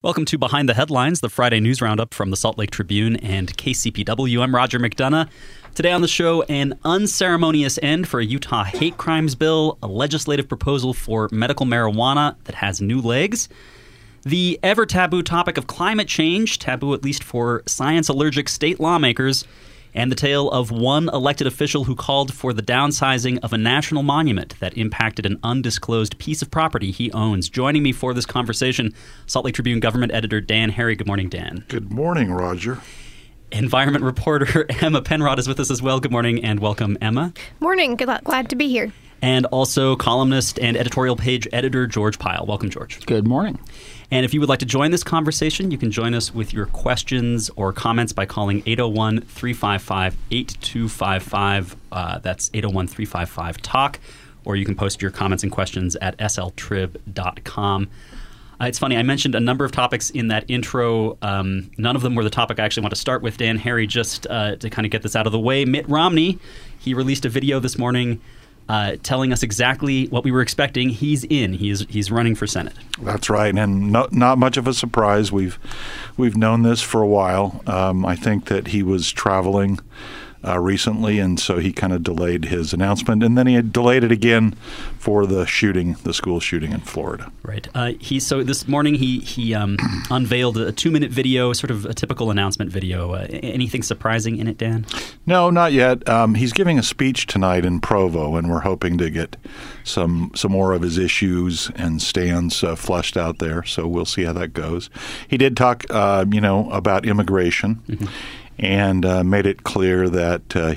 Welcome to Behind the Headlines, the Friday news roundup from the Salt Lake Tribune and KCPW. I'm Roger McDonough. Today on the show, an unceremonious end for a Utah hate crimes bill, a legislative proposal for medical marijuana that has new legs, the ever taboo topic of climate change, taboo at least for science-allergic state lawmakers, and the tale of one elected official who called for the downsizing of a national monument that impacted an undisclosed piece of property he owns. Joining me for this conversation, Salt Lake Tribune government editor Dan Harry. Good morning, Dan. Good morning, Roger. Environment reporter Emma Penrod is with us as well. Good morning and welcome, Emma. Morning. Glad to be here. And also columnist and editorial page editor George Pyle. Welcome, George. Good morning. And if you would like to join this conversation, you can join us with your questions or comments by calling 801-355-8255. That's 801-355-TALK. Or you can post your comments and questions at sltrib.com. It's funny, I mentioned a number of topics in that intro. None of them were the topic I actually want to start with. Dan Harry, just to kind of get this out of the way. Mitt Romney, he released a video this morning telling us exactly what we were expecting. He's in. He's running for Senate. That's right, and not much of a surprise. We've known this for a while. I think that he was traveling recently, and so he kind of delayed his announcement, and then he had delayed it again for the school shooting in Florida. Right. So this morning he unveiled a 2-minute video, sort of a typical announcement video. Anything surprising in it, Dan? No, not yet. He's giving a speech tonight in Provo, and we're hoping to get some more of his issues and stands flushed out there. So we'll see how that goes. He did talk, about immigration. Mm-hmm. And made it clear that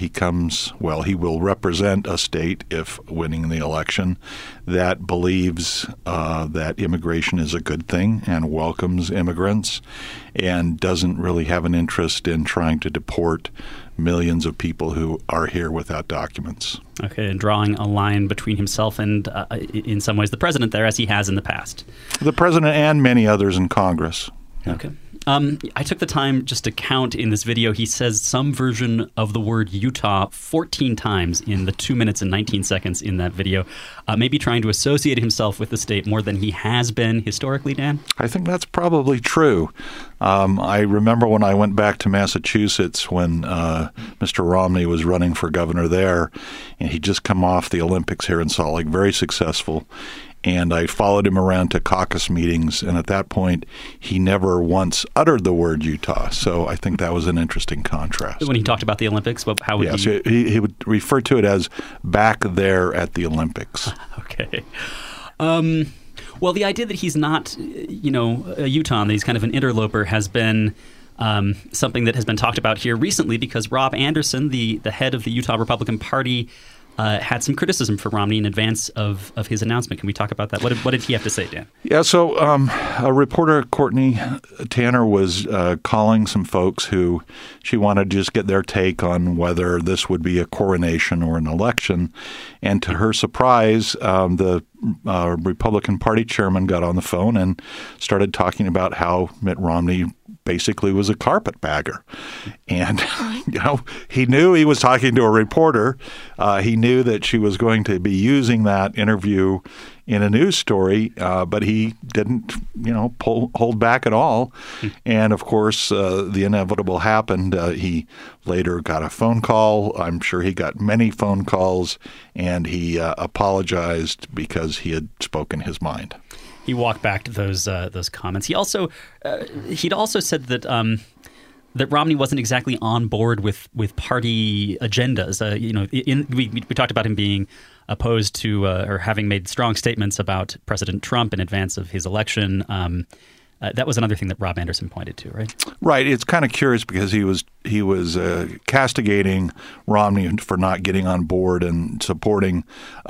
he will represent a state, if winning the election, that believes that immigration is a good thing and welcomes immigrants and doesn't really have an interest in trying to deport millions of people who are here without documents. Okay, and drawing a line between himself and, in some ways, the president there, as he has in the past. The president and many others in Congress. Yeah. Okay. I took the time just to count in this video. He says some version of the word Utah 14 times in the 2 minutes and 19 seconds in that video, maybe trying to associate himself with the state more than he has been historically, Dan? I think that's probably true. I remember when I went back to Massachusetts when Mr. Romney was running for governor there, and he'd just come off the Olympics here in Salt Lake, very successful. And I followed him around to caucus meetings, and at that point, he never once uttered the word Utah. So I think that was an interesting contrast. When he talked about the Olympics, how would he would refer to it as back there at the Olympics. Okay. Well, the idea that he's not, a Utah, that he's kind of an interloper has been something that has been talked about here recently because Rob Anderson, the head of the Utah Republican Party, had some criticism for Romney in advance of his announcement. Can we talk about that? What did he have to say, Dan? Yeah, so a reporter, Courtney Tanner, was calling some folks who she wanted to just get their take on whether this would be a coronation or an election. And to her surprise, the Republican Party chairman got on the phone and started talking about how Mitt Romney basically was a carpetbagger. And, he knew he was talking to a reporter. He knew that she was going to be using that interview in a news story, but he didn't, hold back at all. And, of course, the inevitable happened. He later got a phone call. I'm sure he got many phone calls, and he apologized because he had spoken his mind. He walked back to those comments. He'd also said that that Romney wasn't exactly on board with party agendas. We talked about him being opposed to or having made strong statements about President Trump in advance of his election. That was another thing that Rob Anderson pointed to, right? Right. It's kind of curious because he was castigating Romney for not getting on board and supporting,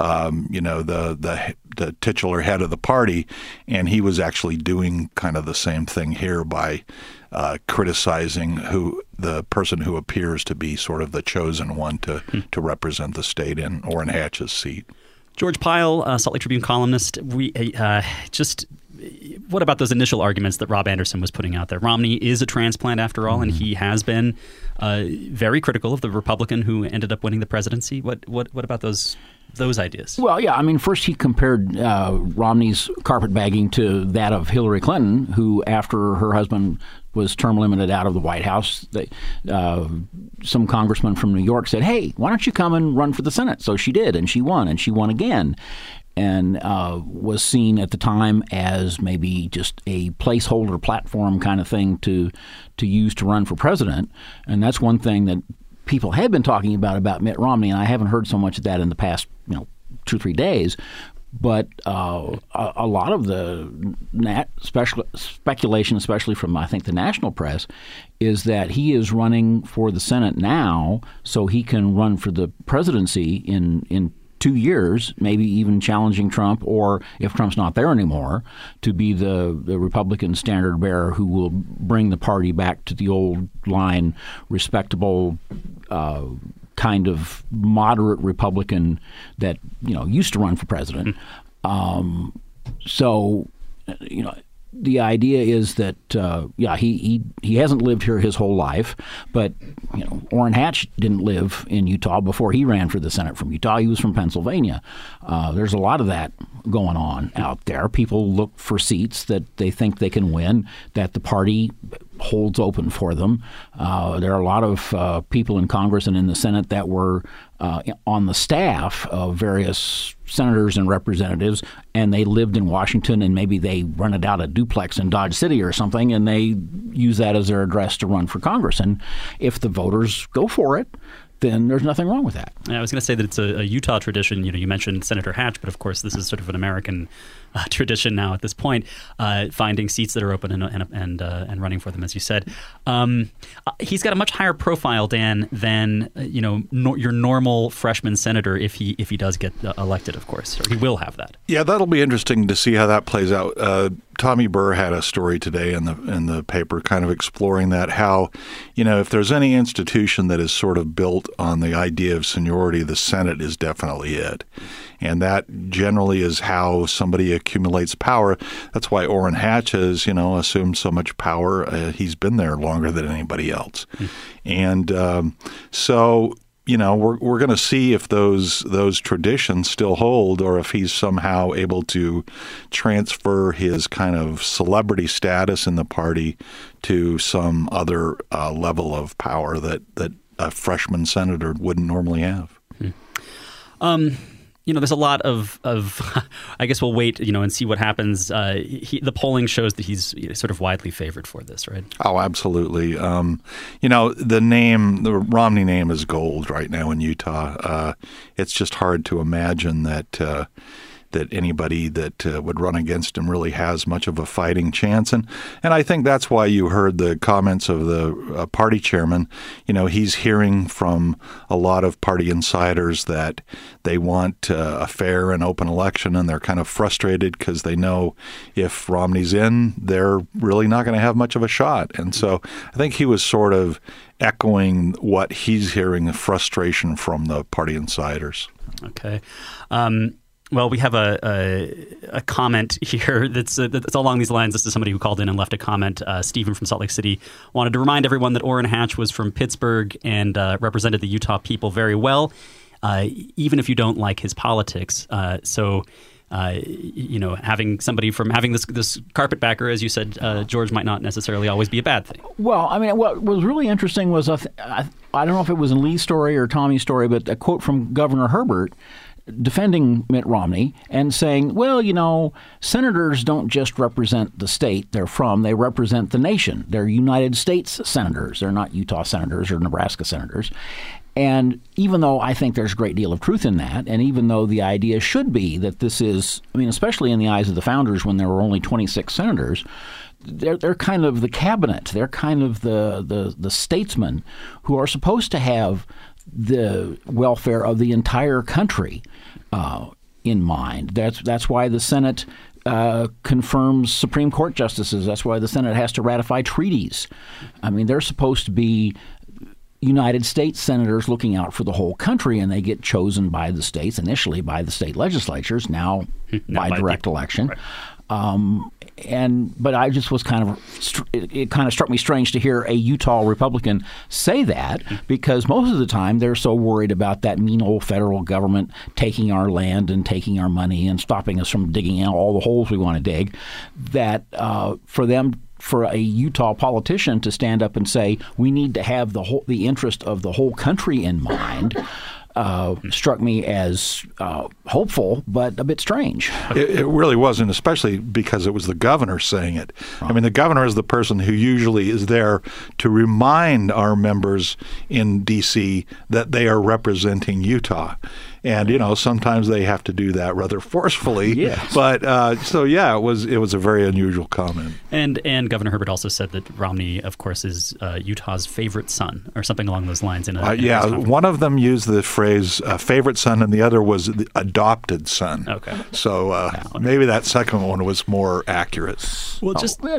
the titular head of the party, and he was actually doing kind of the same thing here by criticizing the person who appears to be sort of the chosen one to represent the state in Orrin Hatch's seat. George Pyle, Salt Lake Tribune columnist. We what about those initial arguments that Rob Anderson was putting out there? Romney is a transplant after all, and he has been very critical of the Republican who ended up winning the presidency. What about those ideas? Well, yeah, I mean, first he compared Romney's carpetbagging to that of Hillary Clinton, who, after her husband was term limited out of the White House, some congressman from New York said, hey, why don't you come and run for the Senate? So she did, and she won again. And was seen at the time as maybe just a placeholder platform kind of thing to use to run for president. And that's one thing that people have been talking about Mitt Romney, and I haven't heard so much of that in the past 2 or 3 days. But a lot of the speculation, especially from, I think, the national press, is that he is running for the Senate now so he can run for the presidency in 2 years, maybe even challenging Trump, or if Trump's not there anymore, to be the Republican standard bearer who will bring the party back to the old line, respectable kind of moderate Republican that used to run for president. The idea is that he hasn't lived here his whole life, but Orrin Hatch didn't live in Utah before he ran for the Senate from Utah. He was from Pennsylvania. There's a lot of that going on out there. People look for seats that they think they can win, that the party holds open for them. There are a lot of people in Congress and in the Senate that were on the staff of various senators and representatives, and they lived in Washington, and maybe they rented out a duplex in Dodge City or something, and they use that as their address to run for Congress. And if the voters go for it, then there's nothing wrong with that. Yeah, I was going to say that it's a Utah tradition. You mentioned Senator Hatch, but of course this is sort of an American tradition now at this point, finding seats that are open and running for them, as you said. He's got a much higher profile, Dan, than your normal freshman senator if he does get elected, of course, or he will have that. Yeah, that'll be interesting to see how that plays out. Tommy Burr had a story today in the paper kind of exploring that, how, if there's any institution that is sort of built on the idea of seniority, the Senate is definitely it. And that generally is how somebody accumulates power. That's why Orrin Hatch has, assumed so much power. He's been there longer than anybody else. And so we're going to see if those traditions still hold, or if he's somehow able to transfer his kind of celebrity status in the party to some other level of power that a freshman senator wouldn't normally have. There's a lot of I guess we'll wait, and see what happens. The polling shows that he's sort of widely favored for this, right? Oh, absolutely. The Romney name is gold right now in Utah. It's just hard to imagine that anybody that would run against him really has much of a fighting chance. And I think that's why you heard the comments of the party chairman. He's hearing from a lot of party insiders that they want a fair and open election, and they're kind of frustrated because they know if Romney's in, they're really not going to have much of a shot. And so I think he was sort of echoing what he's hearing, the frustration from the party insiders. Okay. Well, we have a comment here that's along these lines. This is somebody who called in and left a comment. Stephen from Salt Lake City wanted to remind everyone that Orrin Hatch was from Pittsburgh and represented the Utah people very well, even if you don't like his politics. Having somebody having this carpetbagger, as you said, George, might not necessarily always be a bad thing. Well, I mean, what was really interesting was, I don't know if it was in Lee's story or Tommy's story, but a quote from Governor Herbert defending Mitt Romney and saying, well, senators don't just represent the state they're from, they represent the nation. They're United States senators. They're not Utah senators or Nebraska senators. And even though I think there's a great deal of truth in that, and even though the idea should be that this is, especially in the eyes of the founders when there were only 26 senators, they're kind of the cabinet. They're kind of the statesmen who are supposed to have the welfare of the entire country in mind. That's why the Senate confirms Supreme Court justices. That's why the Senate has to ratify treaties. They're supposed to be United States senators looking out for the whole country, and they get chosen by the states, initially by the state legislatures, now by direct election. Right. but I just was it kind of struck me strange to hear a Utah Republican say that, because most of the time they're so worried about that mean old federal government taking our land and taking our money and stopping us from digging out all the holes we want to dig, that for a Utah politician to stand up and say we need to have the interest of the whole country in mind struck me as hopeful, but a bit strange. It really wasn't, especially because it was the governor saying it. I mean, the governor is the person who usually is there to remind our members in D.C. that they are representing Utah. And, sometimes they have to do that rather forcefully. Yes. But it was a very unusual comment. And Governor Herbert also said that Romney, of course, is Utah's favorite son, or something along those lines. One of them used the phrase favorite son, and the other was the adopted son. Okay. So maybe that second one was more accurate. Well,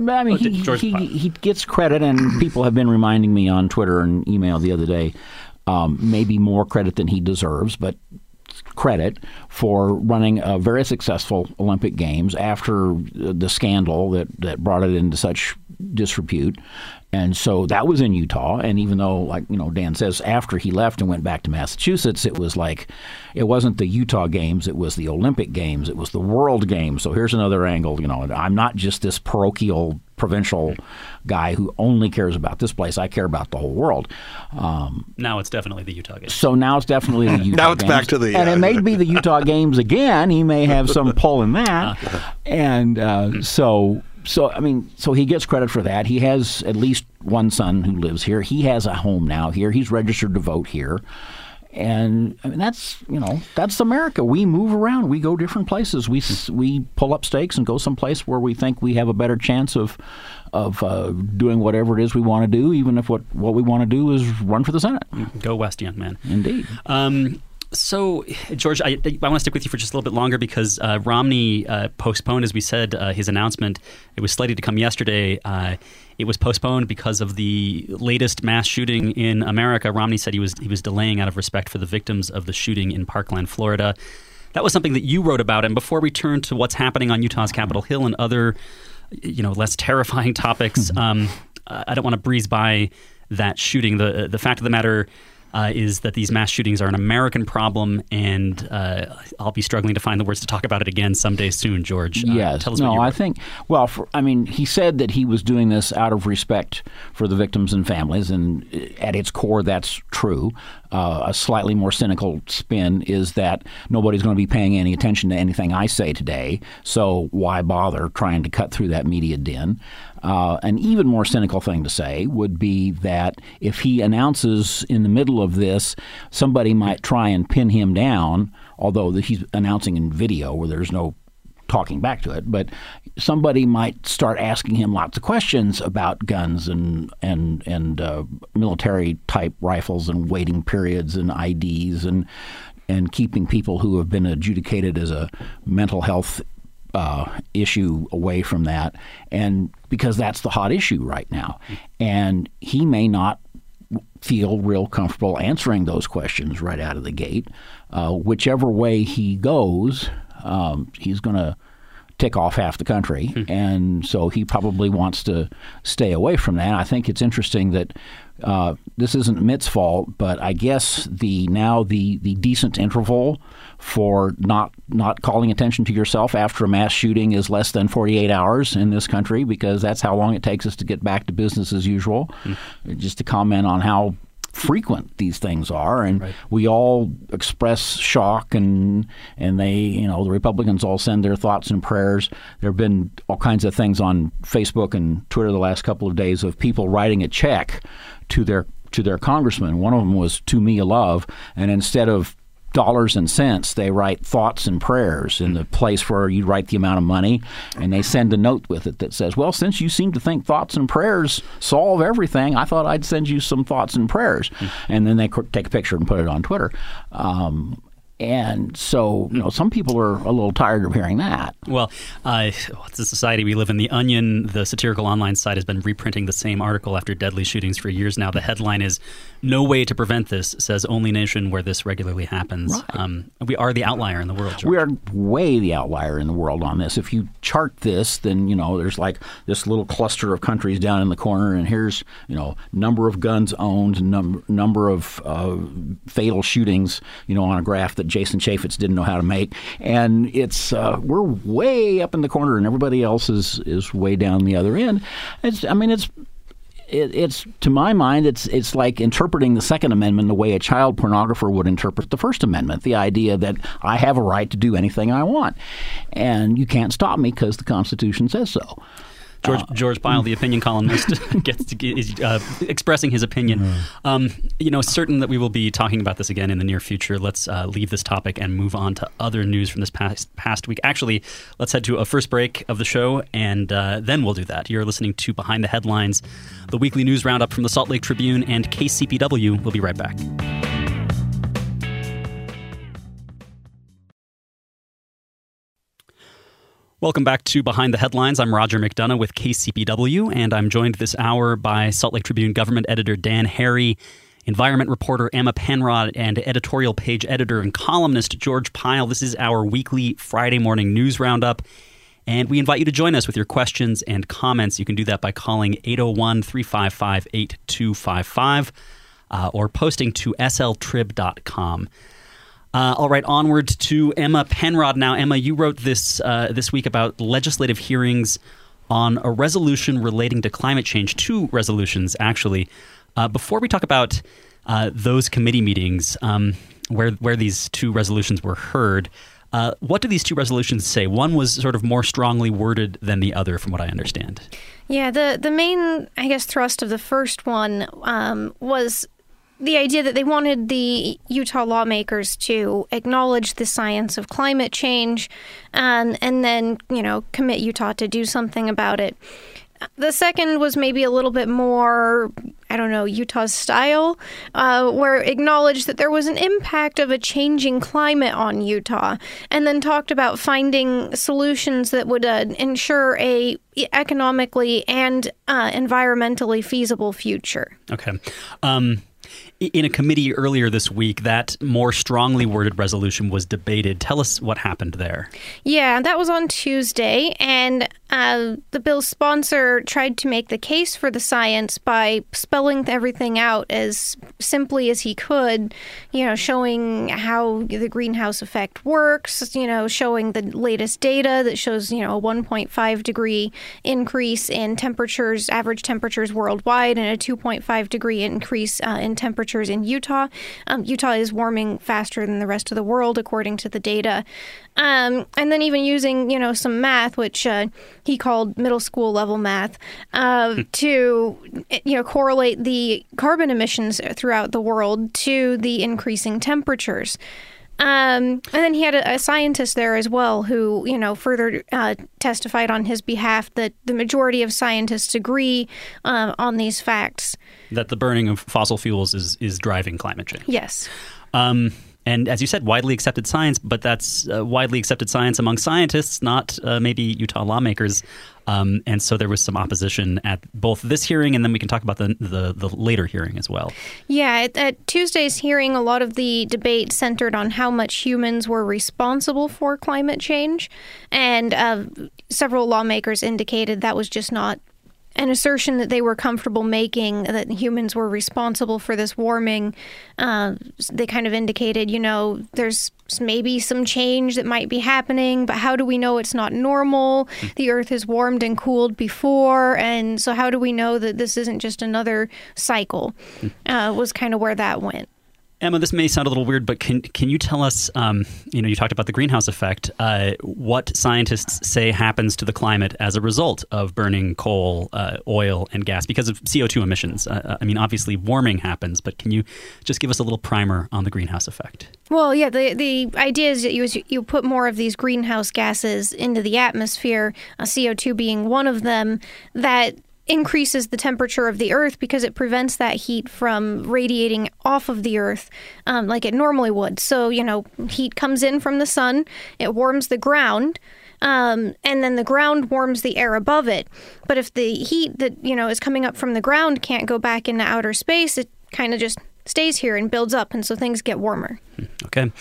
he gets credit, and people have been reminding me on Twitter and email the other day, maybe more credit than he deserves, but credit for running a very successful Olympic Games after the scandal that brought it into such disrepute. And so that was in Utah. And even though, like, Dan says, after he left and went back to Massachusetts, it was like, it wasn't the Utah Games, it was the Olympic Games, it was the World Games. So here's another angle. I'm not just this parochial provincial guy who only cares about this place. I care about the whole world. Now it's definitely the Utah Games. So now it's definitely the Utah Now it's Games. back to the... And it may be the Utah Games again. He may have some pull in that. And so he gets credit for that. He has at least one son who lives here. He has a home now here. He's registered to vote here. And that's America. We move around. We go different places. We pull up stakes and go someplace where we think we have a better chance of doing whatever it is we want to do, even if what we want to do is run for the Senate. Go West, young man. Indeed. So, George, I want to stick with you for just a little bit longer because Romney postponed, as we said, his announcement. It was slated to come yesterday. It was postponed because of the latest mass shooting in America. Romney said he was delaying out of respect for the victims of the shooting in Parkland, Florida. That was something that you wrote about. And before we turn to what's happening on Utah's Capitol Hill and other, less terrifying topics, I don't want to breeze by that shooting. The fact of the matter is that these mass shootings are an American problem, and I'll be struggling to find the words to talk about it again someday soon, George. Yes. Tell us what you wrote. He said that he was doing this out of respect for the victims and families, and at its core, that's true. A slightly more cynical spin is that nobody's going to be paying any attention to anything I say today, so why bother trying to cut through that media din? An even more cynical thing to say would be that if he announces in the middle of this, somebody might try and pin him down, although he's announcing in video where there's no talking back to it, but somebody might start asking him lots of questions about guns and military type rifles and waiting periods and IDs and keeping people who have been adjudicated as a mental health issue away from that, and because that's the hot issue right now. And he may not feel real comfortable answering those questions right out of the gate. Whichever way he goes, he's going to tick off half the country, and so he probably wants to stay away from that. I think it's interesting that this isn't Mitt's fault, but I guess the decent interval for not calling attention to yourself after a mass shooting is less than 48 hours in this country, because that's how long it takes us to get back to business as usual. Just to comment on how frequent these things are, and right. We all express shock, and they, the Republicans all send their thoughts and prayers. There have been all kinds of things on Facebook and Twitter the last couple of days of people writing a check to their congressman. One of them was "To Me a Love," and instead of dollars and cents, they write thoughts and prayers in the place where you write the amount of money, and they send a note with it that says, well, since you seem to think thoughts and prayers solve everything, I thought I'd send you some thoughts and prayers. And then they take a picture and put it on Twitter. And so, some people are a little tired of hearing that. Well, it's the society we live in. The Onion, the satirical online site, has been reprinting the same article after deadly shootings for years now. The headline is, "No way to prevent this, says only nation where this regularly happens." Right. We are the outlier in the world, George. We are way the outlier in the world on this. If you chart this, then, there's like this little cluster of countries down in the corner, and here's, number of guns owned, number of fatal shootings, on a graph that Jason Chaffetz didn't know how to make. And it's we're way up in the corner, and everybody else is way down the other end. It's to my mind, it's like interpreting the Second Amendment the way a child pornographer would interpret the First Amendment, the idea that I have a right to do anything I want, and you can't stop me because the Constitution says so. George Pyle, the opinion columnist, is expressing his opinion. Certain that we will be talking about this again in the near future. Let's leave this topic and move on to other news from this past week. Actually, let's head to a first break of the show, and then we'll do that. You're listening to Behind the Headlines, the weekly news roundup from the Salt Lake Tribune and KCPW. We'll be right back. Welcome back to Behind the Headlines. I'm Roger McDonough with KCPW, and I'm joined this hour by Salt Lake Tribune government editor Dan Harry, environment reporter Emma Penrod, and editorial page editor and columnist George Pyle. This is our weekly Friday morning news roundup, and we invite you to join us with your questions and comments. You can do that by calling 801-355-8255 or posting to sltrib.com. All right, onward to Emma Penrod now. Emma, you wrote this week about legislative hearings on a resolution relating to climate change. Two resolutions, actually. Before we talk about those committee meetings where these two resolutions were heard, what do these two resolutions say? One was sort of more strongly worded than the other, from what I understand. Yeah, the main, thrust of the first one was the idea that they wanted the Utah lawmakers to acknowledge the science of climate change and then, commit Utah to do something about it. The second was maybe a little bit more, Utah's style, where it acknowledged that there was an impact of a changing climate on Utah, and then talked about finding solutions that would ensure a economically and environmentally feasible future. Okay. In a committee earlier this week, that more strongly worded resolution was debated. Tell us what happened there. Yeah, that was on Tuesday, and the bill's sponsor tried to make the case for the science by spelling everything out as simply as he could, showing how the greenhouse effect works, showing the latest data that shows, a 1.5 degree increase in temperatures, average temperatures worldwide, and a 2.5 degree increase in temperatures in Utah. Utah is warming faster than the rest of the world, according to the data. And then even using, some math, which he called middle school level math, to, correlate the carbon emissions throughout the world to the increasing temperatures. And then he had a scientist there as well who, further testified on his behalf that the majority of scientists agree on these facts. That the burning of fossil fuels is driving climate change. Yes. And as you said, widely accepted science, but that's widely accepted science among scientists, not maybe Utah lawmakers. And so there was some opposition at both this hearing, and then we can talk about the later hearing as well. Yeah, at Tuesday's hearing, a lot of the debate centered on how much humans were responsible for climate change. And several lawmakers indicated that was just not an assertion that they were comfortable making, that humans were responsible for this warming. They kind of indicated, there's maybe some change that might be happening, but how do we know it's not normal? The Earth has warmed and cooled before, and so how do we know that this isn't just another cycle? Was kind of where that went. Emma, this may sound a little weird, but can you tell us, you talked about the greenhouse effect, what scientists say happens to the climate as a result of burning coal, oil, and gas because of CO2 emissions? Obviously warming happens, but can you just give us a little primer on the greenhouse effect? Well, yeah, the idea is that you put more of these greenhouse gases into the atmosphere, CO2 being one of them, that increases the temperature of the Earth because it prevents that heat from radiating off of the Earth like it normally would. So, heat comes in from the sun, it warms the ground, and then the ground warms the air above it. But if the heat that, is coming up from the ground can't go back into outer space, it kind of just stays here and builds up, and so things get warmer. Okay.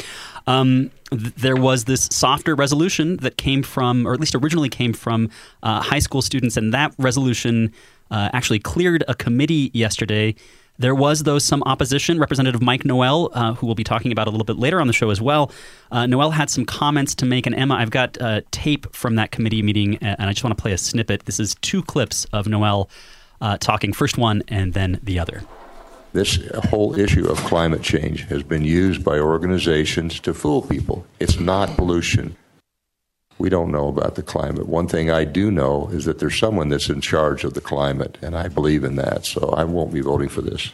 There was this softer resolution that came from, or at least originally came from, high school students, and that resolution actually cleared a committee yesterday. There was, though, some opposition. Representative Mike Noel, who we'll be talking about a little bit later on the show as well, Noel had some comments to make. And Emma, I've got tape from that committee meeting, and I just want to play a snippet. This is 2 clips of Noel talking, first one and then the other. This whole issue of climate change has been used by organizations to fool people. It's not pollution. We don't know about the climate. One thing I do know is that there's someone that's in charge of the climate, and I believe in that, so I won't be voting for this.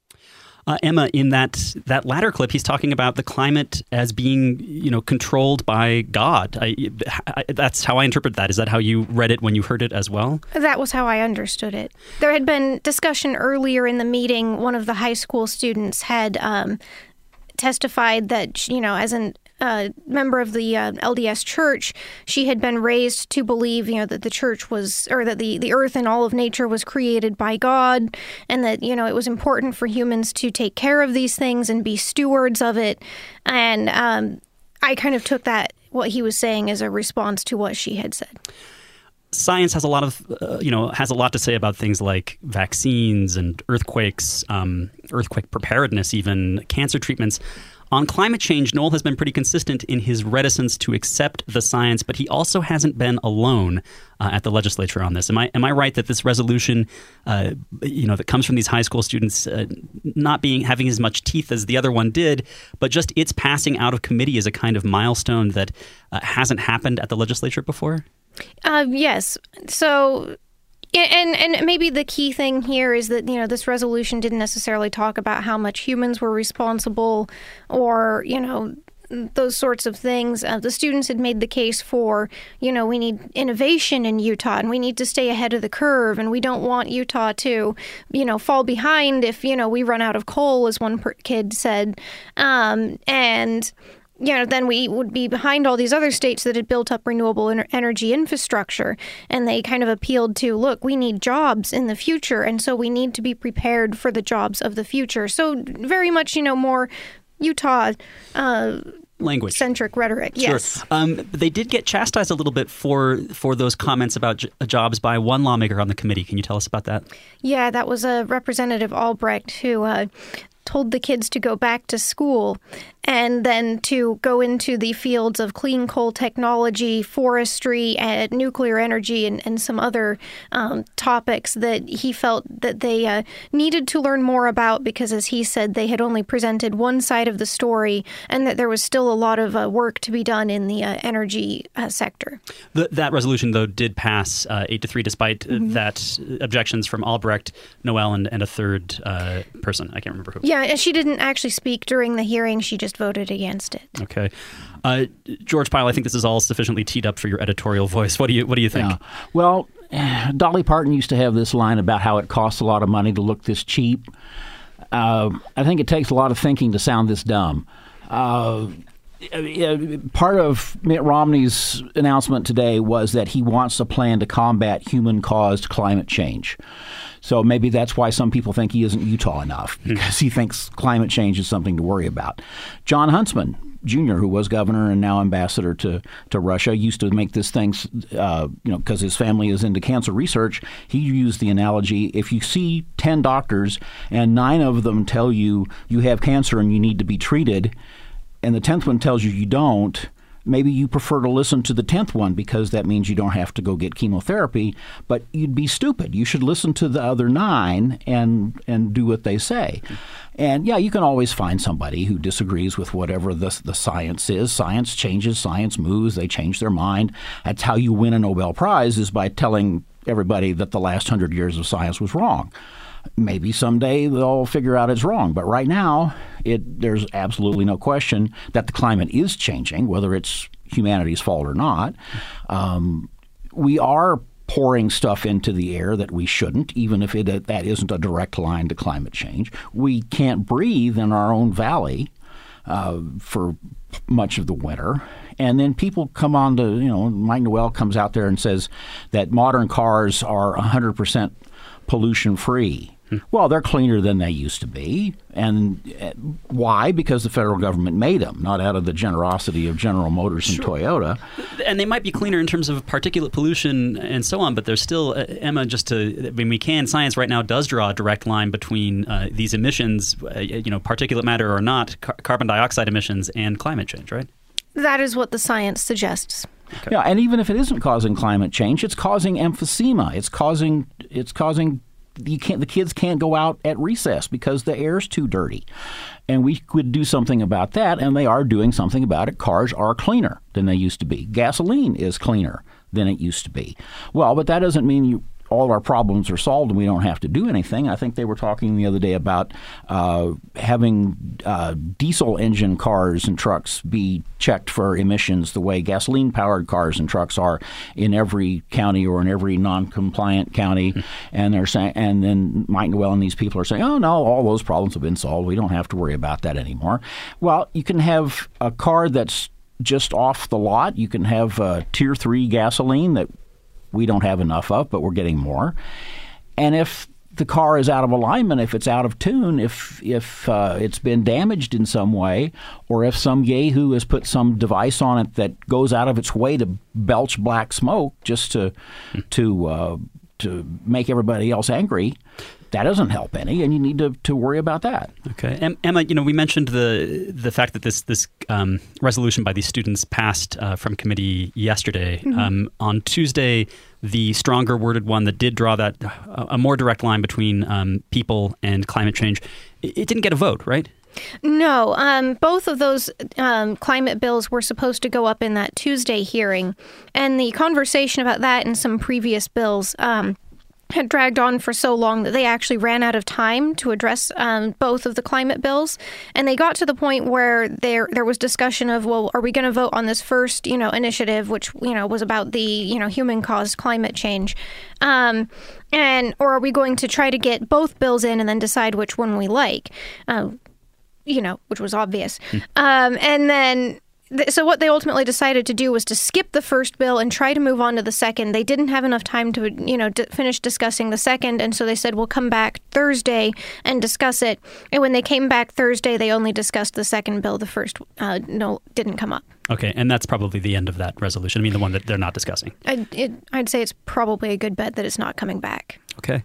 Emma, in that latter clip, he's talking about the climate as being, controlled by God. That's how I interpret that. Is that how you read it when you heard it as well? That was how I understood it. There had been discussion earlier in the meeting. One of the high school students had testified that, as an member of the LDS Church, she had been raised to believe, that the church was, or that the earth and all of nature was created by God, and that, it was important for humans to take care of these things and be stewards of it. And I kind of took that, what he was saying, as a response to what she had said. Science has a lot of, has a lot to say about things like vaccines and earthquakes, earthquake preparedness, even cancer treatments. On climate change, Noel has been pretty consistent in his reticence to accept the science, but he also hasn't been alone at the legislature on this. Am I right that this resolution, that comes from these high school students, not having as much teeth as the other one did, but just its passing out of committee is a kind of milestone that hasn't happened at the legislature before? Yes. So. And maybe the key thing here is that, this resolution didn't necessarily talk about how much humans were responsible or, those sorts of things. The students had made the case for, we need innovation in Utah and we need to stay ahead of the curve, and we don't want Utah to, fall behind if, we run out of coal, as one kid said. And then we would be behind all these other states that had built up renewable energy infrastructure. And they kind of appealed to, look, we need jobs in the future, and so we need to be prepared for the jobs of the future. So very much, more Utah language centric rhetoric. Yes. Sure. They did get chastised a little bit for those comments about jobs by one lawmaker on the committee. Can you tell us about that? Yeah, that was Representative Albrecht, who told the kids to go back to school and then to go into the fields of clean coal technology, forestry, and nuclear energy, and some other topics that he felt that they needed to learn more about because, as he said, they had only presented one side of the story and that there was still a lot of work to be done in the energy sector. That resolution, though, did pass 8-3 despite that objections from Albrecht, Noel, and a third person. I can't remember who. Yeah, and she didn't actually speak during the hearing. She just voted against it. Okay. George Pyle, I think this is all sufficiently teed up for your editorial voice. What do you think? Yeah. Well, Dolly Parton used to have this line about how it costs a lot of money to look this cheap. I think it takes a lot of thinking to sound this dumb. Part of Mitt Romney's announcement today was that he wants a plan to combat human-caused climate change. So maybe that's why some people think he isn't Utah enough, because he thinks climate change is something to worry about. John Huntsman Jr., who was governor and now ambassador to Russia, used to make this thing, because his family is into cancer research. He used the analogy, if you see 10 doctors and 9 of them tell you you have cancer and you need to be treated, and the 10th one tells you you don't, maybe you prefer to listen to the 10th one because that means you don't have to go get chemotherapy, but you'd be stupid. You should listen to the other 9 and do what they say. And, yeah, you can always find somebody who disagrees with whatever the science is. Science changes, science moves, they change their mind. That's how you win a Nobel Prize, is by telling everybody that the last 100 years of science was wrong. Maybe someday they'll figure out it's wrong. But right now, there's absolutely no question that the climate is changing, whether it's humanity's fault or not. We are pouring stuff into the air that we shouldn't, even if that isn't a direct line to climate change. We can't breathe in our own valley for much of the winter. And then people come on to, Mike Noel comes out there and says that modern cars are 100% pollution-free. Well, they're cleaner than they used to be. And why? Because the federal government made them, not out of the generosity of General Motors and Toyota. And they might be cleaner in terms of particulate pollution and so on, but there's still, Emma, science right now does draw a direct line between these emissions, particulate matter or not, carbon dioxide emissions and climate change, right? That is what the science suggests. Okay. Yeah, and even if it isn't causing climate change, it's causing emphysema. It's causing the kids can't go out at recess because the air's too dirty. And we could do something about that, and they are doing something about it. Cars are cleaner than they used to be. Gasoline is cleaner than it used to be. Well, but that doesn't mean all our problems are solved and we don't have to do anything. I think they were talking the other day about having diesel engine cars and trucks be checked for emissions the way gasoline-powered cars and trucks are in every county or in every non-compliant county. And they're saying, and then Mike Noel and these people are saying, oh, no, all those problems have been solved. We don't have to worry about that anymore. Well, you can have a car that's just off the lot. You can have Tier 3 gasoline that we don't have enough of, but we're getting more. And if the car is out of alignment, if it's out of tune, if it's been damaged in some way, or if some yahoo has put some device on it that goes out of its way to belch black smoke just to make everybody else angry, that doesn't help any, and you need to worry about that. Okay, Emma, we mentioned the fact that this resolution by these students passed from committee yesterday. Mm-hmm. On Tuesday, the stronger worded one that did draw that a more direct line between people and climate change, it didn't get a vote, right? No, both of those climate bills were supposed to go up in that Tuesday hearing, and the conversation about that and some previous bills had dragged on for so long that they actually ran out of time to address both of the climate bills. And they got to the point where there was discussion of, well, are we going to vote on this first, initiative, which, was about the, human-caused climate change? Or are we going to try to get both bills in and then decide which one we like? Which was obvious. And then so what they ultimately decided to do was to skip the first bill and try to move on to the second. They didn't have enough time to, finish discussing the second, and so they said, we'll come back Thursday and discuss it. And when they came back Thursday, they only discussed the second bill. The first, didn't come up. Okay, and that's probably the end of that resolution. I mean, the one that they're not discussing. I'd say it's probably a good bet that it's not coming back. Okay.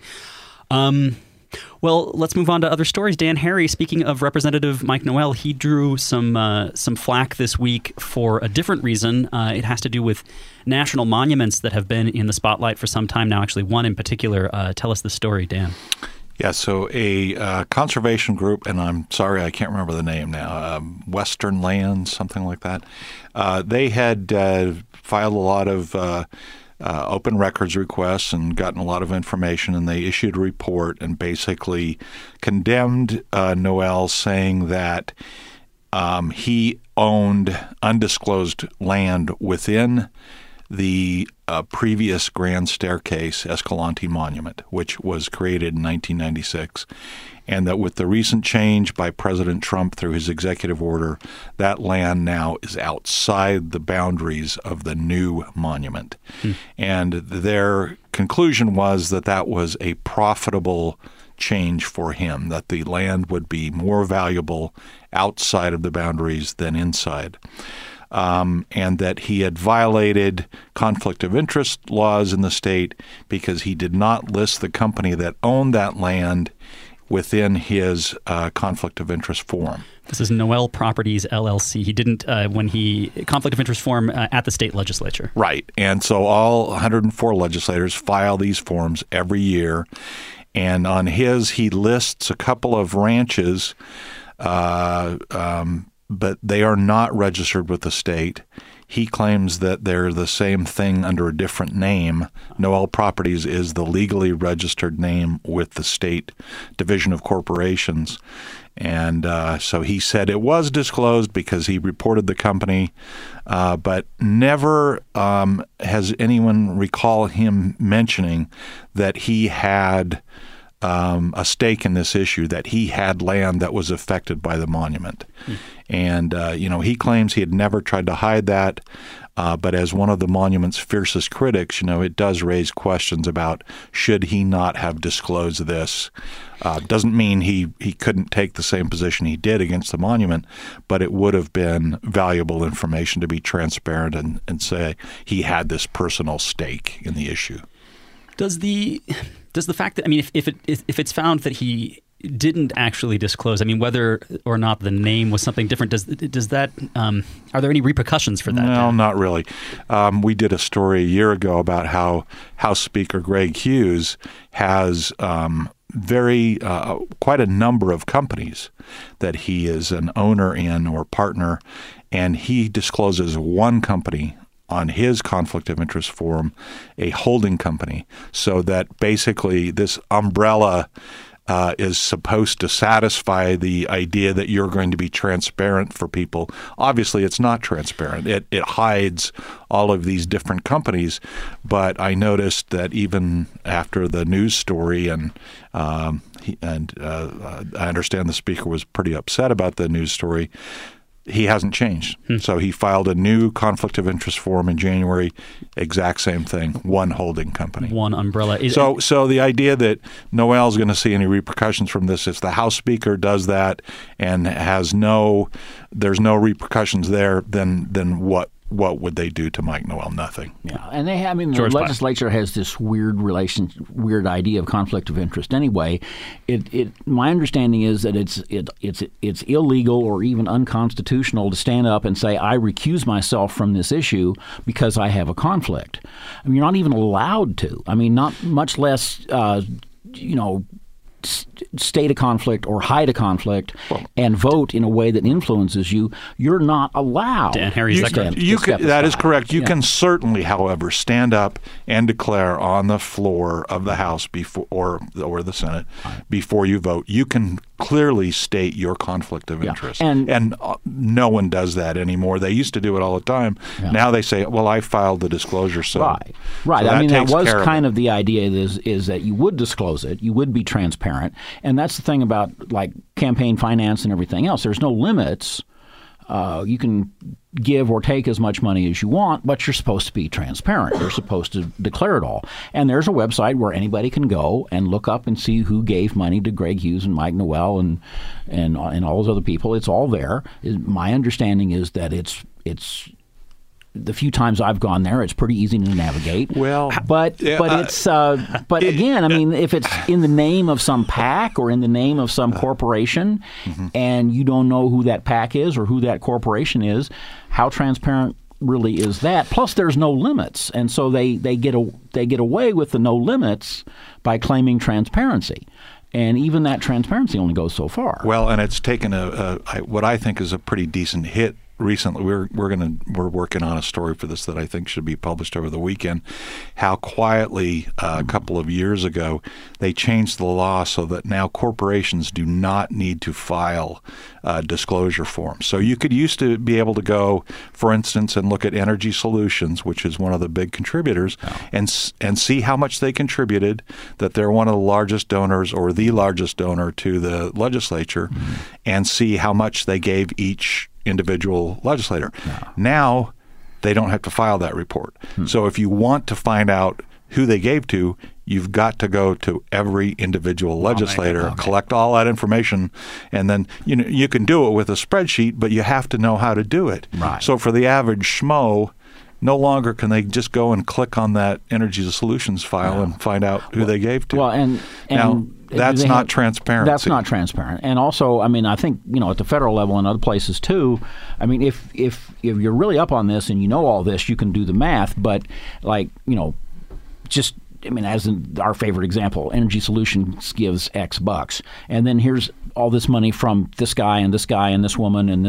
Well, let's move on to other stories. Dan Harry, speaking of Representative Mike Noel, he drew some flack this week for a different reason. It has to do with national monuments that have been in the spotlight for some time now, actually one in particular. Tell us the story, Dan. Yeah, so a conservation group, and I'm sorry, I can't remember the name now, Western Lands, something like that. They had filed a lot of open records requests and gotten a lot of information, and they issued a report and basically condemned Noel, saying that he owned undisclosed land within the previous Grand Staircase Escalante Monument, which was created in 1996, and that with the recent change by President Trump through his executive order, that land now is outside the boundaries of the new monument. And their conclusion was that that was a profitable change for him, that the land would be more valuable outside of the boundaries than inside. And that he had violated conflict of interest laws in the state because he did not list the company that owned that land within his conflict of interest form. This is Noel Properties, LLC. He didn't, conflict of interest form at the state legislature. Right. And so all 104 legislators file these forms every year. And on his, he lists a couple of ranches, but they are not registered with the state. He claims that they're the same thing under a different name. Noel Properties is the legally registered name with the State Division of Corporations. And so he said it was disclosed because he reported the company, but never has anyone recall him mentioning that he had a stake in this issue, that he had land that was affected by the monument. And, he claims he had never tried to hide that. But as one of the monument's fiercest critics, it does raise questions about should he not have disclosed this. Doesn't mean he couldn't take the same position he did against the monument, but it would have been valuable information to be transparent and say he had this personal stake in the issue. Does the fact that, if it's found that he didn't actually disclose, whether or not the name was something different, does that are there any repercussions for that? No, not really. We did a story a year ago about how House Speaker Greg Hughes has quite a number of companies that he is an owner in or partner, and he discloses one company on his conflict of interest form, a holding company, so that basically this umbrella is supposed to satisfy the idea that you're going to be transparent for people. Obviously, it's not transparent. It hides all of these different companies. But I noticed that even after the news story, and I understand the speaker was pretty upset about the news story, he hasn't changed. So he filed a new conflict of interest form in January, exact same thing, one holding company. One umbrella. So the idea that Noel's going to see any repercussions from this, if the House Speaker does that and there's no repercussions there, then what would they do to Mike Noel? Nothing. Yeah, and the legislature has this weird idea of conflict of interest. Anyway, my understanding is that it's illegal or even unconstitutional to stand up and say I recuse myself from this issue because I have a conflict. You're not even allowed to. Not much less. State a conflict or hide a conflict and vote in a way that influences you. You're not allowed. Dan Harry, that is correct. You can certainly, however, stand up and declare on the floor of the House before or the Senate before you vote. You can clearly state your conflict of interest, and no one does that anymore. They used to do it all the time. Yeah. Now they say, "Well, I filed the disclosure." So right. So that was kind of the idea is that you would disclose it, you would be transparent, and that's the thing about like campaign finance and everything else. There's no limits. You can give or take as much money as you want, but you're supposed to be transparent. You're supposed to declare it all. And there's a website where anybody can go and look up and see who gave money to Greg Hughes and Mike Noel and all those other people. It's all there. My understanding is that it's the few times I've gone there, it's pretty easy to navigate. Well, but again, if it's in the name of some PAC or in the name of some corporation, and you don't know who that PAC is or who that corporation is, how transparent really is that? Plus, there's no limits, and so they get away with the no limits by claiming transparency. And even that transparency only goes so far. Well, and it's taken what I think is a pretty decent hit recently. We're working on a story for this that I think should be published over the weekend. How quietly a couple of years ago they changed the law so that now corporations do not need to file disclosure forms. So you could used to be able to go, for instance, and look at Energy Solutions, which is one of the big contributors, and see how much they contributed. That they're one of the largest donors or the largest donor to the legislature, and see how much they gave each individual legislator. Now they don't have to file that report. So if you want to find out who they gave to, you've got to go to every individual legislator, collect all that information, and then you can do it with a spreadsheet, but you have to know how to do it. Right. So for the average schmo, no longer can they just go and click on that Energy Solutions file and find out who they gave to. Well, and now that's not transparent. That's not transparent. And also, I think at the federal level and other places too. If you're really up on this and you know all this, you can do the math. But as in our favorite example, Energy Solutions gives X bucks, and then here's all this money from this guy and this guy and this woman and this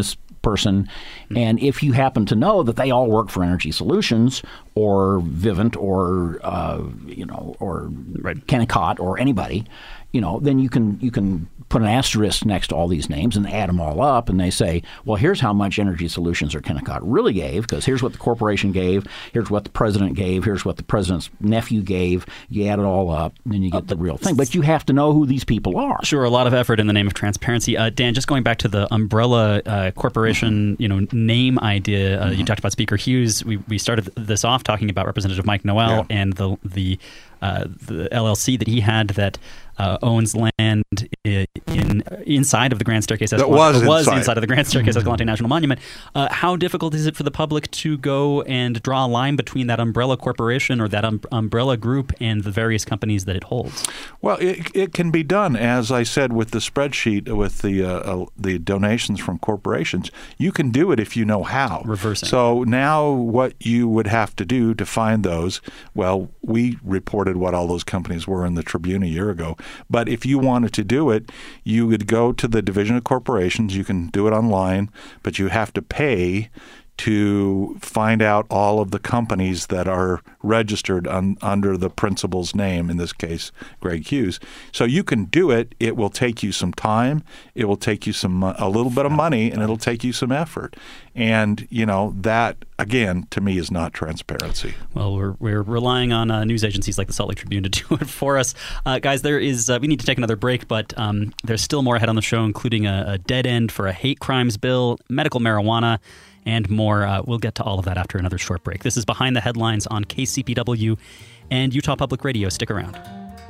person. And if you happen to know that they all work for Energy Solutions or Vivint or or Kennecott or anybody, then you can put an asterisk next to all these names and add them all up, and they say, well, here's how much Energy Solutions or Kennecott really gave, because here's what the corporation gave, here's what the president gave, here's what the president's nephew gave. You add it all up, and then you get the real thing. But you have to know who these people are. Sure, a lot of effort in the name of transparency. Dan, just going back to the umbrella corporation, name idea. You talked about Speaker Hughes. We started this off talking about Representative Mike Noel and the LLC that he had that owns land inside of the Grand Staircase Escalante. Was inside of the Grand Staircase Escalante National Monument. How difficult is it for the public to go and draw a line between that umbrella corporation or that umbrella group and the various companies that it holds? Well, it can be done, as I said, with the spreadsheet with the donations from corporations. You can do it if you know how. Reversing. So now what you would have to do to find those, well, we reported what all those companies were in the Tribune a year ago. But if you wanted to do it, you would go to the Division of Corporations. You can do it online, but you have to pay to find out all of the companies that are registered under the principal's name, in this case, Greg Hughes. So you can do it. It will take you some time. It will take you a little bit of money, and it'll take you some effort. And, that, again, to me is not transparency. Well, we're relying on news agencies like the Salt Lake Tribune to do it for us. Guys, we need to take another break, but there's still more ahead on the show, including a dead end for a hate crimes bill, medical marijuana, and more. We'll get to all of that after another short break. This is Behind the Headlines on KCPW and Utah Public Radio. Stick around.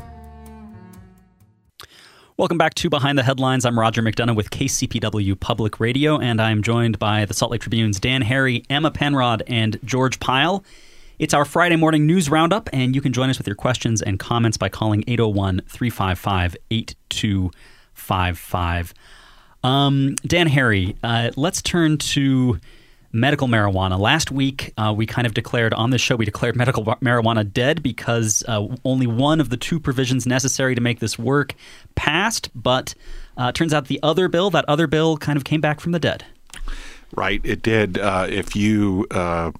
Welcome back to Behind the Headlines. I'm Roger McDonough with KCPW Public Radio, and I'm joined by the Salt Lake Tribune's Dan Harry, Emma Penrod, and George Pyle. It's our Friday morning news roundup, and you can join us with your questions and comments by calling 801-355-8255. Dan Harry, let's turn to medical marijuana. Last week, we kind of declared on this show, we declared medical marijuana dead because only one of the two provisions necessary to make this work passed. But turns out that other bill kind of came back from the dead. Right, it did. If you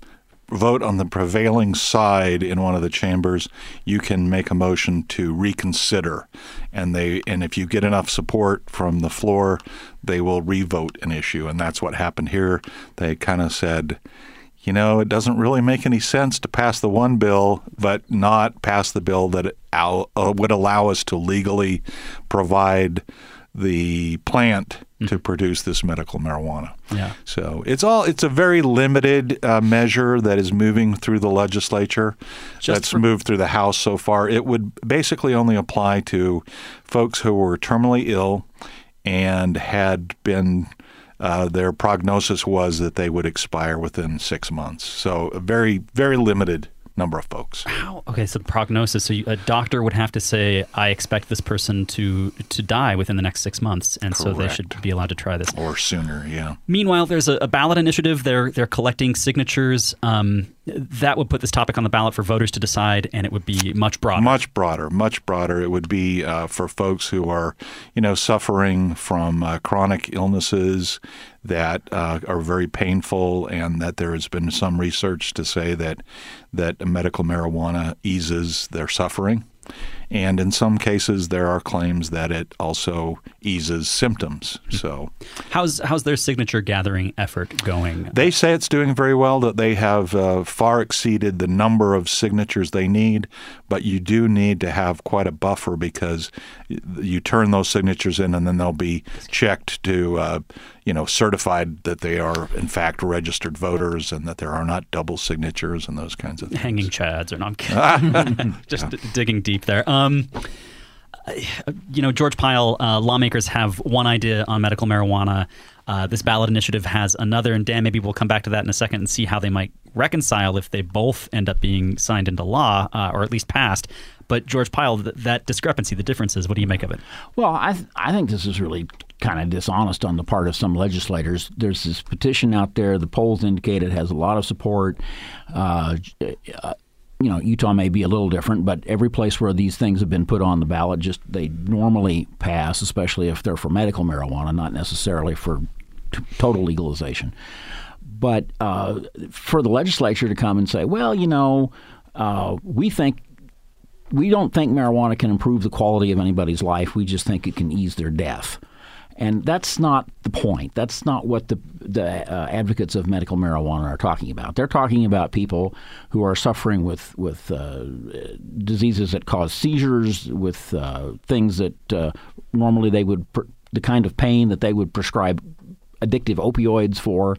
vote on the prevailing side in one of the chambers, you can make a motion to reconsider. And if you get enough support from the floor, they will revote an issue. And that's what happened here. They kind of said, it doesn't really make any sense to pass the one bill, but not pass the bill that would allow us to legally provide the plant to produce this medical marijuana. Yeah. So it's a very limited measure that is moving through the legislature. Moved through the House so far. It would basically only apply to folks who were terminally ill and had been their prognosis was that they would expire within 6 months. So a very, very limited number of folks. How? Okay, so prognosis. So a doctor would have to say, I expect this person to die within the next 6 months, and Correct. So they should be allowed to try this. Or sooner, yeah. Meanwhile, there's a ballot initiative. They're collecting signatures. That would put this topic on the ballot for voters to decide, and it would be much broader. Much broader. It would be for folks who are, suffering from chronic illnesses that are very painful, and that there has been some research to say that medical marijuana eases their suffering. And in some cases, there are claims that it also eases symptoms. So, how's their signature gathering effort going? They say it's doing very well, that they have far exceeded the number of signatures they need, but you do need to have quite a buffer because you turn those signatures in and then they'll be checked to, certified that they are in fact registered voters and that there are not double signatures and those kinds of things. Hanging chads or not. Just digging deep there. George Pyle, lawmakers have one idea on medical marijuana. This ballot initiative has another. And Dan, maybe we'll come back to that in a second and see how they might reconcile if they both end up being signed into law or at least passed. But George Pyle, that discrepancy, the differences, what do you make of it? Well, I think this is really kind of dishonest on the part of some legislators. There's this petition out there. The polls indicate it has a lot of support. Utah may be a little different, but every place where these things have been put on the ballot, they normally pass, especially if they're for medical marijuana, not necessarily for total legalization. But for the legislature to come and say, well, we don't think marijuana can improve the quality of anybody's life. We just think it can ease their death. And that's not the point. That's not what the advocates of medical marijuana are talking about. They're talking about people who are suffering with diseases that cause seizures, with things that normally they would the kind of pain that they would prescribe addictive opioids for.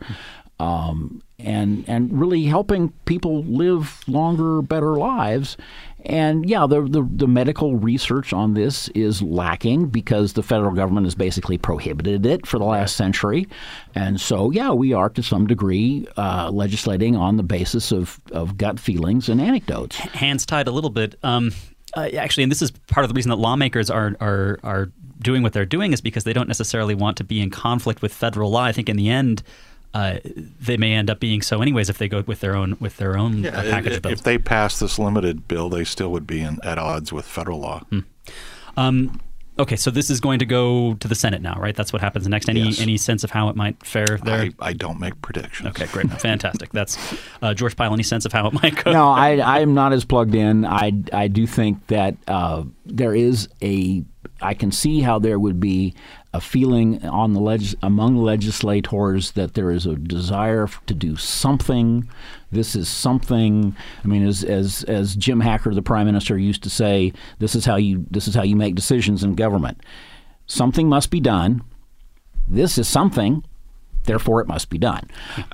And really helping people live longer, better lives. And yeah, the medical research on this is lacking because the federal government has basically prohibited it for the last century. And so, yeah, we are to some degree legislating on the basis of gut feelings and anecdotes. Hands tied a little bit. Actually, and this is part of the reason that lawmakers are doing what they're doing is because they don't necessarily want to be in conflict with federal law. I think in the end, they may end up being so anyways if they go with their own package of bills. If they pass this limited bill, they still would be at odds with federal law. Okay, so this is going to go to the Senate now, right? That's what happens next. Any sense of how it might fare there? I don't make predictions. Okay, great. Fantastic. That's George Pyle, any sense of how it might go? No, I'm not as plugged in. I do think that there is I can see how there would be a feeling among legislators that there is a desire to do something. This is something. I mean, as Jim Hacker, the Prime Minister, used to say, this is how you make decisions in government. Something must be done. This is something. Therefore, it must be done.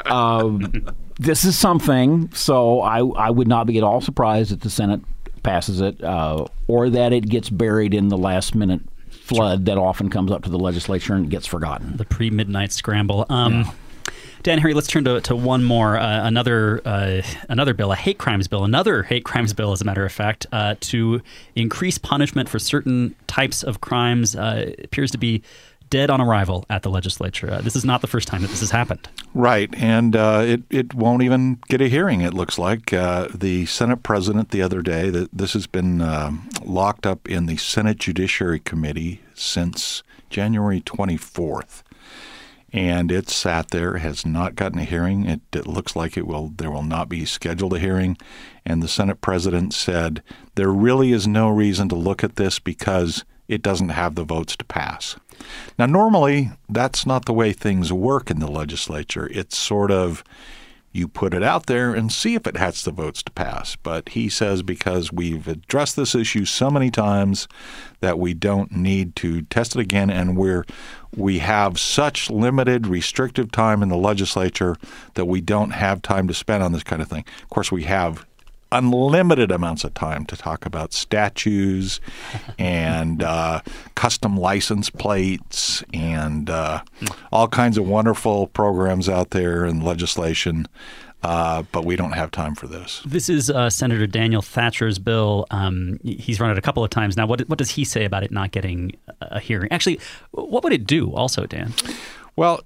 This is something. So I would not be at all surprised if the Senate passes it, or that it gets buried in the last-minute flood that often comes up to the legislature and gets forgotten. The pre-midnight scramble. Dan, Harry, let's turn to one more, another bill, a hate crimes bill, as a matter of fact, to increase punishment for certain types of crimes. Appears to be dead on arrival at the legislature. This is not the first time that this has happened. Right, and it won't even get a hearing, it looks like. The Senate president the other day, this has been locked up in the Senate Judiciary Committee since January 24th. And it sat there, has not gotten a hearing. It looks like there will not be scheduled a hearing. And the Senate president said there really is no reason to look at this because it doesn't have the votes to pass. Now, normally, that's not the way things work in the legislature. It's sort of you put it out there and see if it has the votes to pass. But he says because we've addressed this issue so many times that we don't need to test it again, and we have such limited restrictive time in the legislature that we don't have time to spend on this kind of thing. Of course, we have unlimited amounts of time to talk about statues and custom license plates and all kinds of wonderful programs out there in legislation, but we don't have time for this. This is Senator Daniel Thatcher's bill. He's run it a couple of times now. What does he say about it not getting a hearing? Actually, what would it do also, Dan? Well,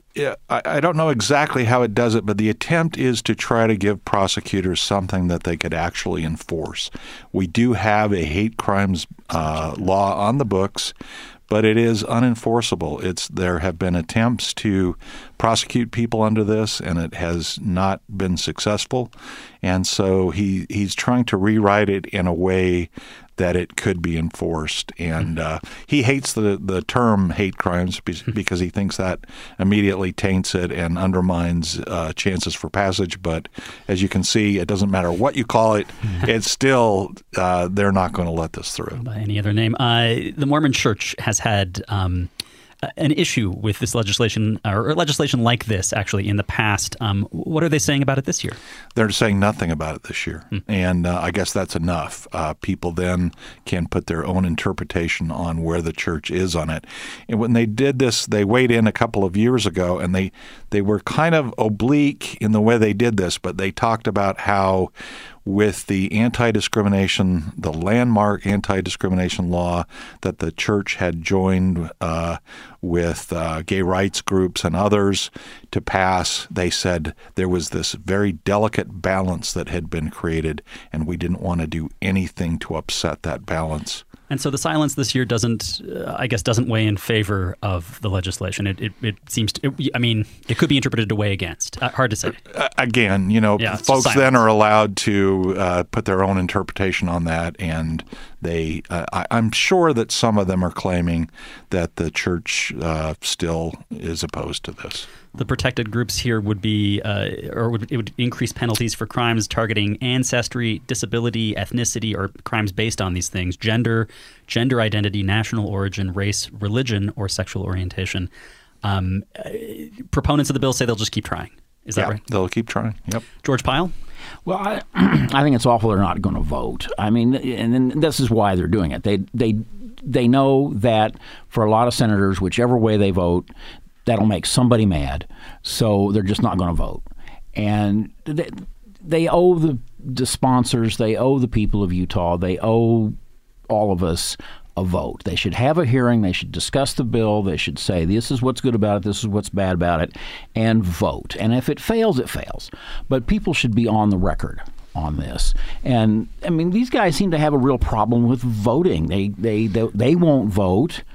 I don't know exactly how it does it, but the attempt is to try to give prosecutors something that they could actually enforce. We do have a hate crimes law on the books, but it is unenforceable. There have been attempts to prosecute people under this, and it has not been successful. And so he's trying to rewrite it in a way that it could be enforced. And he hates the term hate crimes because he thinks that immediately taints it and undermines chances for passage. But as you can see, it doesn't matter what you call it. It's still, they're not going to let this through. By any other name. The Mormon Church has had an issue with this legislation, or legislation like this, actually, in the past. What are they saying about it this year? They're saying nothing about it this year. And I guess that's enough. People then can put their own interpretation on where the church is on it. And when they did this, they weighed in a couple of years ago, and they were kind of oblique in the way they did this, but they talked about how with the the landmark anti-discrimination law that the church had joined with gay rights groups and others to pass, they said there was this very delicate balance that had been created, and we didn't want to do anything to upset that balance. And so the silence this year doesn't weigh in favor of the legislation. It seems to, it could be interpreted to weigh against. Hard to say. Again, folks then are allowed to put their own interpretation on that, and I'm sure that some of them are claiming that the church still is opposed to this. The protected groups here would be, it would increase penalties for crimes targeting ancestry, disability, ethnicity, or crimes based on these things: gender identity, national origin, race, religion, or sexual orientation. Proponents of the bill say they'll just keep trying. Is that right? They'll keep trying. Yep. George Pyle? Well, I think it's awful they're not going to vote. I mean, and then this is why they're doing it. They know that for a lot of senators, whichever way they vote, that'll make somebody mad, so they're just not going to vote. And they owe the sponsors, they owe the people of Utah, they owe all of us a vote. They should have a hearing, they should discuss the bill, they should say this is what's good about it, this is what's bad about it, and vote. And if it fails, it fails. But people should be on the record on this. And I mean, these guys seem to have a real problem with voting. They won't vote.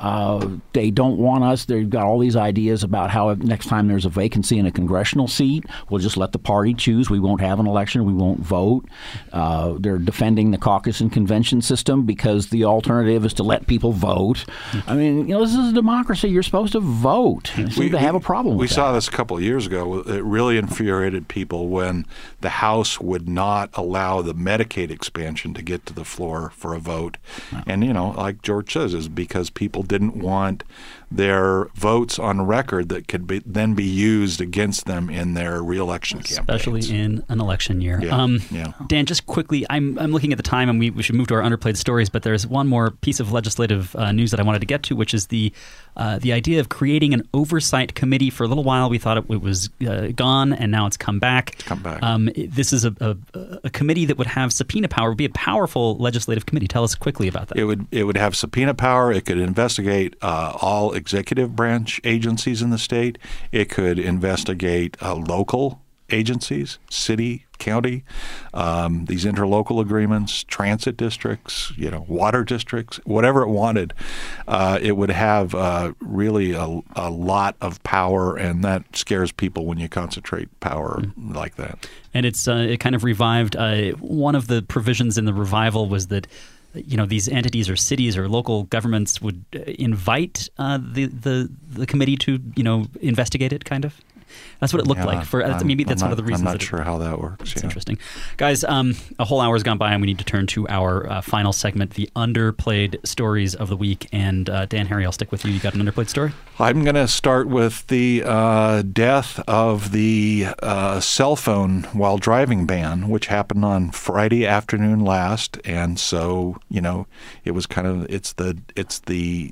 They don't want us. They've got all these ideas about how next time there's a vacancy in a congressional seat, we'll just let the party choose. We won't have an election. We won't vote. They're defending the caucus and convention system because the alternative is to let people vote. I mean, this is a democracy. You're supposed to vote. They seem to have a problem with that. We saw this a couple of years ago. It really infuriated people when the House would not allow the Medicaid expansion to get to the floor for a vote. Wow. And, like George says, is because people didn't want their votes on record that could then be used against them in their reelection campaigns. Especially in an election year. Yeah. Dan, just quickly, I'm looking at the time, and we should move to our underplayed stories, but there's one more piece of legislative news that I wanted to get to, which is the idea of creating an oversight committee. For a little while, we thought it was gone, and now it's come back. This is a committee that would have subpoena power. It would be a powerful legislative committee. Tell us quickly about that. It would have subpoena power. It could investigate all executive branch agencies in the state. It could investigate local agencies, city, county, these interlocal agreements, transit districts, water districts, whatever it wanted. It would have really a lot of power, and that scares people when you concentrate power like that. And it kind of revived one of the provisions in the revival was that these entities or cities or local governments would invite the committee to investigate it, kind of. That's what it looked like. Maybe that's one of the reasons. I'm not sure how that works. It's interesting. Guys, a whole hour's gone by, and we need to turn to our final segment, the underplayed stories of the week. And Dan, Harry, I'll stick with you. You got an underplayed story? I'm going to start with the death of the cell phone while driving ban, which happened on Friday afternoon last. And so, it was it's the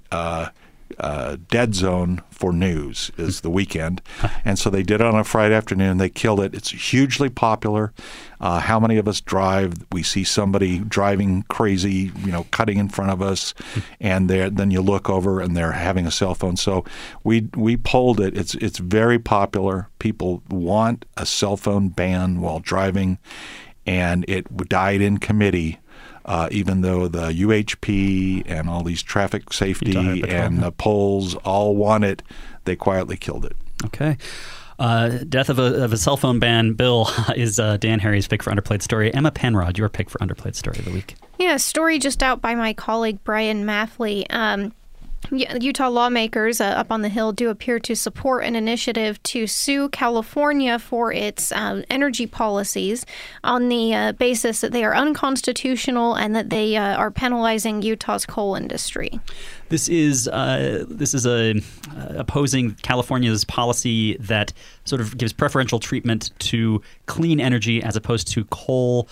dead zone for news is the weekend. And so they did it on a Friday afternoon. They killed it. It's hugely popular. How many of us drive? We see somebody driving crazy, cutting in front of us, and then you look over and they're having a cell phone. So we polled it. It's very popular. People want a cell phone ban while driving, and it died in committee. Even though the UHP and all these traffic safety and the polls all want it, they quietly killed it. Okay. Death of a cell phone ban bill is Dan Harry's pick for underplayed story. Emma Penrod, your pick for underplayed story of the week. Yeah, a story just out by my colleague Brian Mathley. Utah lawmakers up on the Hill do appear to support an initiative to sue California for its energy policies on the basis that they are unconstitutional and that they are penalizing Utah's coal industry. This is opposing California's policy that sort of gives preferential treatment to clean energy as opposed to coal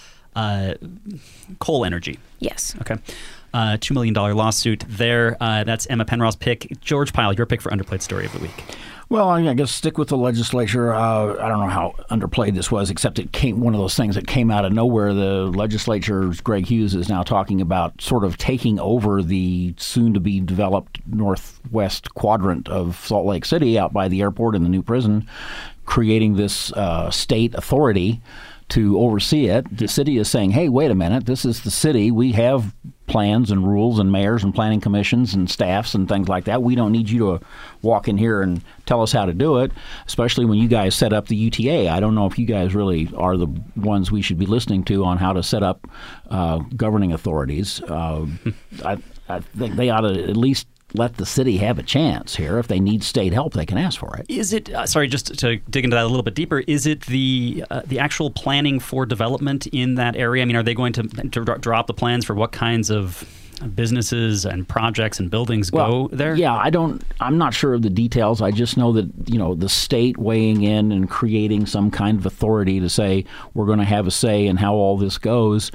energy. Yes. Okay. $2 million lawsuit there. That's Emma Penrod's pick. George Pyle, your pick for underplayed story of the week. Well, I guess stick with the legislature. I don't know how underplayed this was, except it came one of those things that came out of nowhere. The legislature's Greg Hughes is now talking about sort of taking over the soon-to-be developed northwest quadrant of Salt Lake City out by the airport and the new prison, creating this state authority to oversee it. The city is saying, hey, wait a minute, this is the city. We have plans and rules and mayors and planning commissions and staffs and things like that. We don't need you to walk in here and tell us how to do it, especially when you guys set up the UTA. I don't know if you guys really are the ones we should be listening to on how to set up governing authorities. I think they ought to at least let the city have a chance here. If they need state help, they can ask for it. Is it, sorry, just to dig into that a little bit deeper, is it the actual planning for development in that area? I mean, are they going to draw up the plans for what kinds of businesses and projects and buildings go there? Yeah, I'm not sure of the details. I just know that, the state weighing in and creating some kind of authority to say we're going to have a say in how all this goes.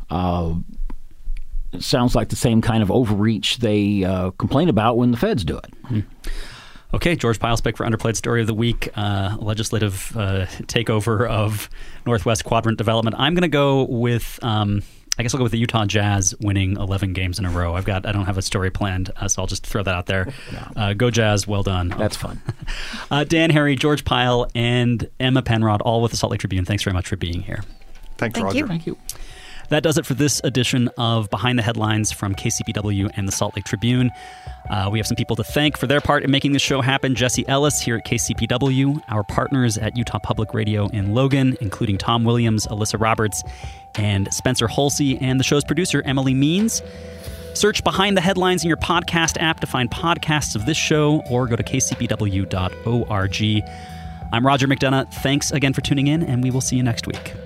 It sounds like the same kind of overreach they complain about when the feds do it. Mm-hmm. Okay, George Pile's pick for Underplayed Story of the Week, legislative takeover of Northwest Quadrant Development. I'm going to go with, I guess I'll go with the Utah Jazz winning 11 games in a row. I don't have a story planned, so I'll just throw that out there. Go Jazz, well done. That's fun. Dan Harry, George Pile, and Emma Penrod, all with the Salt Lake Tribune. Thanks very much for being here. Thanks, Roger. Thank you. That does it for this edition of Behind the Headlines from KCPW and the Salt Lake Tribune. We have some people to thank for their part in making this show happen. Jesse Ellis here at KCPW, our partners at Utah Public Radio in Logan, including Tom Williams, Alyssa Roberts, and Spencer Holsey, and the show's producer, Emily Means. Search Behind the Headlines in your podcast app to find podcasts of this show, or go to kcpw.org. I'm Roger McDonough. Thanks again for tuning in, and we will see you next week.